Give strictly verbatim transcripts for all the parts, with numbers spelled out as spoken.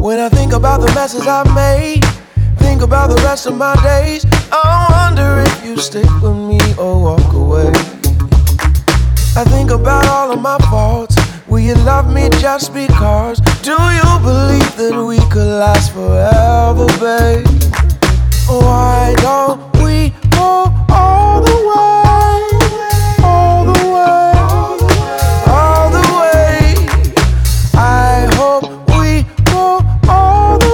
When I think about the messes I've made, think about the rest of my days, I wonder if you stick with me or walk away. I think about all of my faults. Will you love me just because? Do you believe that we could last forever, babe? Why don't we go all the way, all the way, all the way? I hope we go all the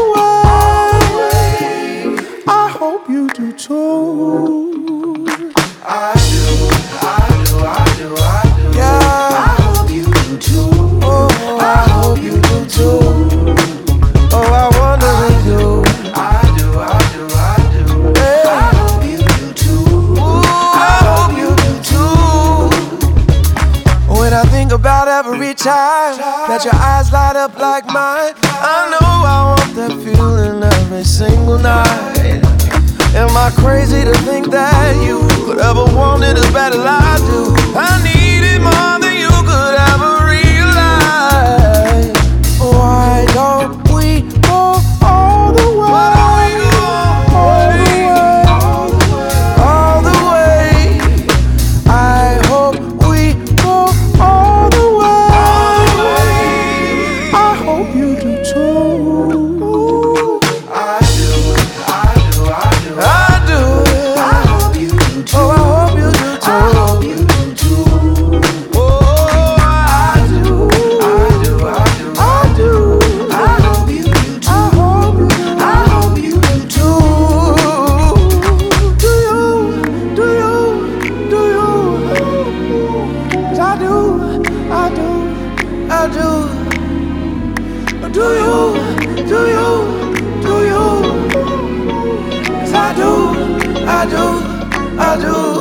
way. I hope you do too. I do, I do, I do, I do. Yeah. I hope you do too. Oh, I hope you do too. Oh, I wonder if you. I do, I do, I do. Hey. I hope you do too. Ooh, I hope you do too. When I think about every time that your eyes light up like mine, I know I want that feeling every single night. Am I crazy to think that you could ever want it as bad as I do? I need it more than you could ever realize. Why don't we go all the way, all the way, all the way? I hope we go all the way. I hope you do too. I do, I do, I do. I do. I hope you do too. Oh, I hope you do too. I hope you do too. Oh, I do. I do. I do. I do. I hope you do too. I hope you do. I hope you do too. Do you? Do you? Do you? 'Cause I do. I do. I do. Do you? Do you? Do you? 'Cause I do, I do, I do.